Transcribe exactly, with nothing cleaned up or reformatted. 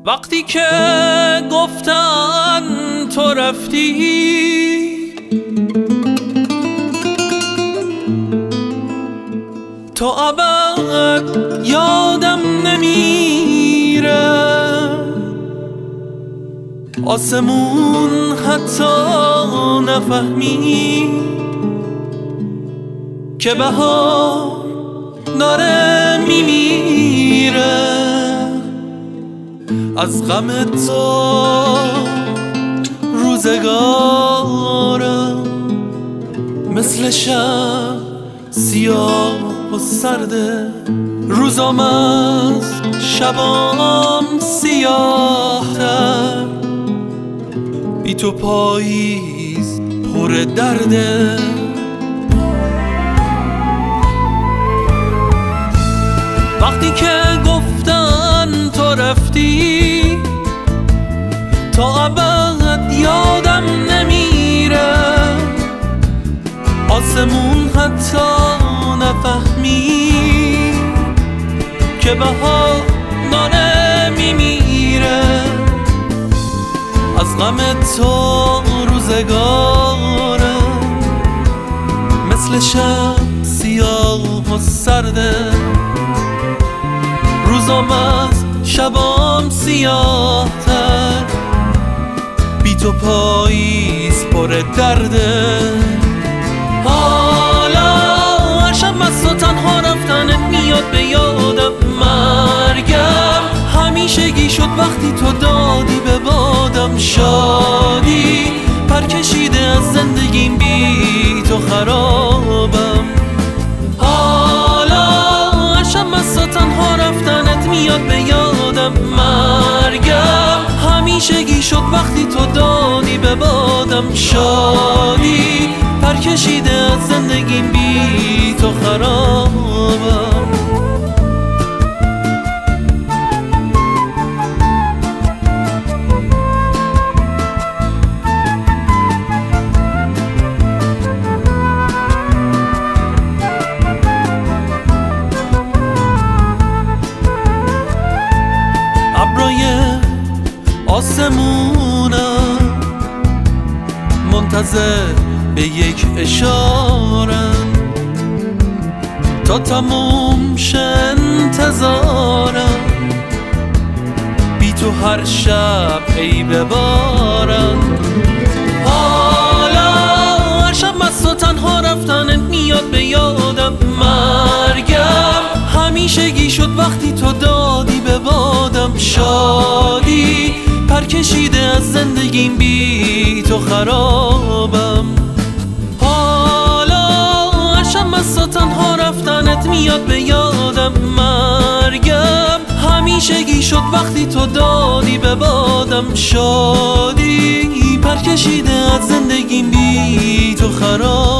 وقتی که گفتن تو رفتی، تو ابد یادم نمیره. آسمون حتی نفهمی که بهار داره میمیره. از غم تو روزگارم مثل شب سیاه و سرده، روزام از شبام سیاه تر. بی تو پاییز پر درده. وقتی که گفتن تو رفتی، تا ابد یادم نمیره. آسمون حتی نفهمی که بهار داره میمیره. از غم تو روزگارم مثل شب سیاه و سرده، روزام از شبام سیاه تر. بی تو پاییز پر درده. حالا هر شب از تو تنها رفتنت میاد به یادم. مرگم همیشگی شد وقتی تو دادی به بادم. شادی پر کشیده از زندگیم، بی تو خرابم. حالا هر شب از تو تنها رفتنت میاد به یادم. مرگم همیشگی شد وقتی تو دادی به بادم. شادی پر کشیده از زندگیم، بی تو خرابم. ابرای آسمونم منتظر به یک اشارم، تا تموم شه انتظارم. بی تو هر شب ای ببارم. حالا هر شب از تو تنها رفتنت میاد به یادم. مرگم همیشگی شد وقتی تو دادی به بادم. شادی پر کشیده از زندگیم، بی تو خرابم. حالا هر شب از تو تنها رفتنت میاد به یادم. مرگم همیشگی شد وقتی تو دادی به بادم. شادی پر کشیده از زندگیم، بی تو خرابم.